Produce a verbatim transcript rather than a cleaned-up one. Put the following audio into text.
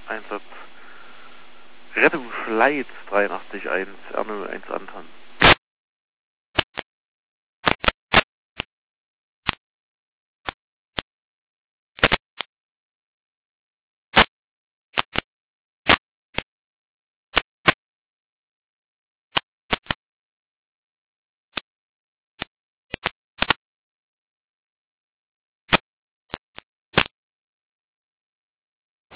Einsatz Rettungsleitz dreiundachtzig eins, R null eins Anton.